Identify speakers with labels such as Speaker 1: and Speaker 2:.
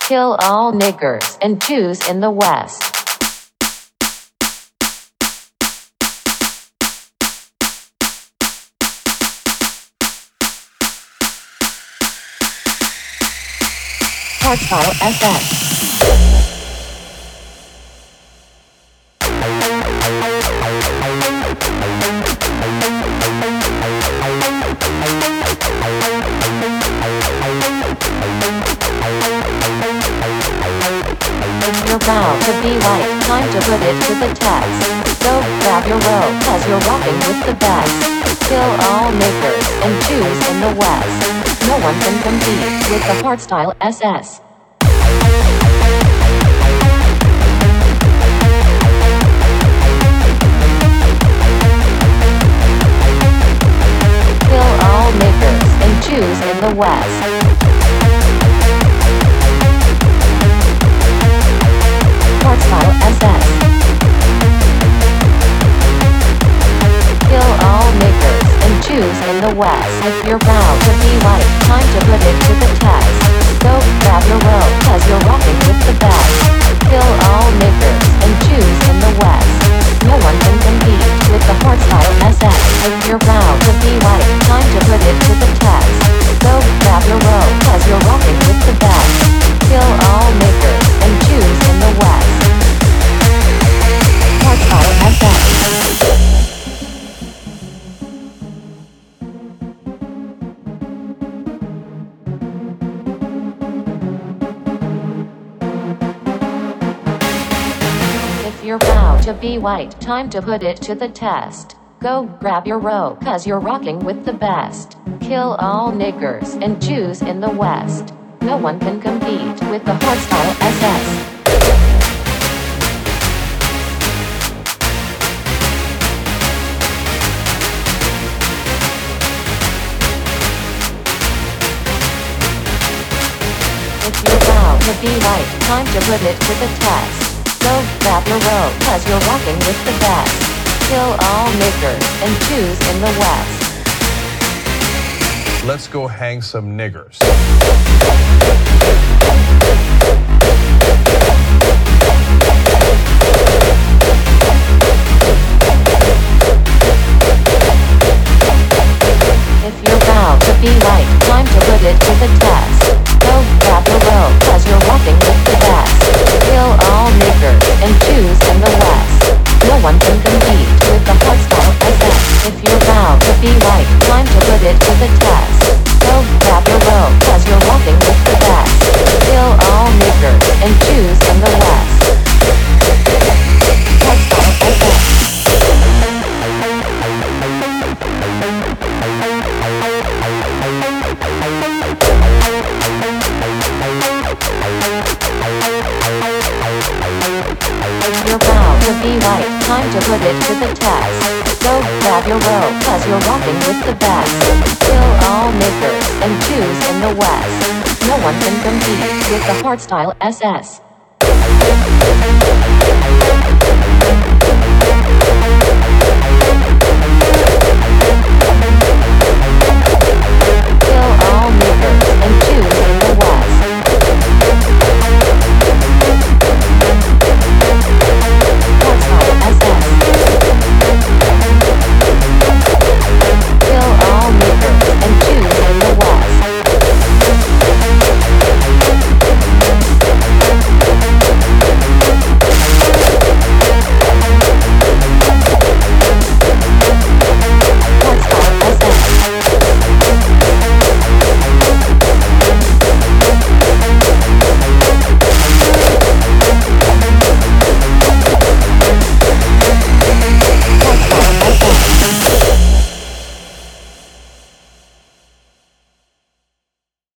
Speaker 1: Kill all niggers and Jews in the West. Hardstyle SS. You're proud to be white, time to put it to the test. Go grab your robe, cause you're rocking with the best. Kill all niggers and Jews in the West. No one can compete with the Hardstyle SS. Kill all niggers and Jews in the West. Hardstyle SS. Kill all niggers and Jews in the West. If you're proud to be white, time to put it to the test. Go grab your robe, cause you're rocking with the best. Kill all niggers and Jews in the West. No one can compete with the Hardstyle SS. If you're proud to be white, time to put it to the test. Go grab your robe, cause you're rocking with the best. Kill all niggers and Jews in the West. Hardstyle SS. If you're proud to be white, time to put it to the test. Go grab your robe, cause you're rocking with the best. Kill all niggers and Jews in the West. No one can compete with the Hardstyle SS. If you're proud to be white, time to put it to the test. Go grab your robe, cause you're rocking with the best. Kill all niggers and Jews in the West.
Speaker 2: Let's go hang some niggers.
Speaker 1: If you're proud to be white, time to put it to the test. Go grab your robe, cause you're rocking with the best. Kill all niggers and Jews in the West. No one can compete with the Hardstyle SS. If you're proud to be white, time to put it to the test. Go grab your robe, cause you're rocking with the best. Kill all niggers and Jews in the West. Hardstyle SS. If you're proud to be white, time to put it to the test. Go grab your robe, cause you're rocking with the best. Kill all niggers and Jews in the West. No one can compete with the Hardstyle SS.